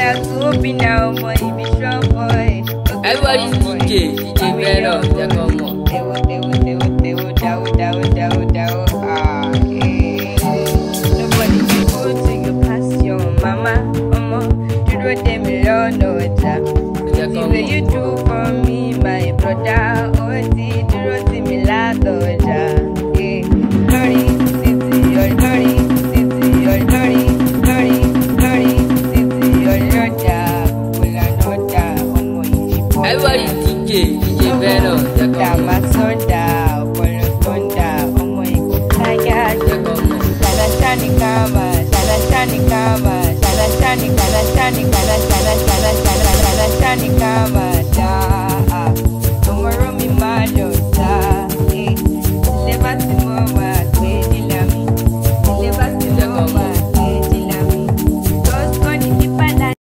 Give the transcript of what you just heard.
have to open now, boy, be strong, boy. Everybody's DJ Vero, they're come on. Nobody can go to you past your mama, you know them alone, no job. The way you do for me, my brother, oh, see, you know me la doja. Glory, city, your glory, city, your glory, glory, glory, city, your roja, pula noja, Everybody's DJ Vero, they're come on. Damasoda, polo sonda, they're come on. Shana shani kama, shana shani kama, shana shani, shana shani, shana shani.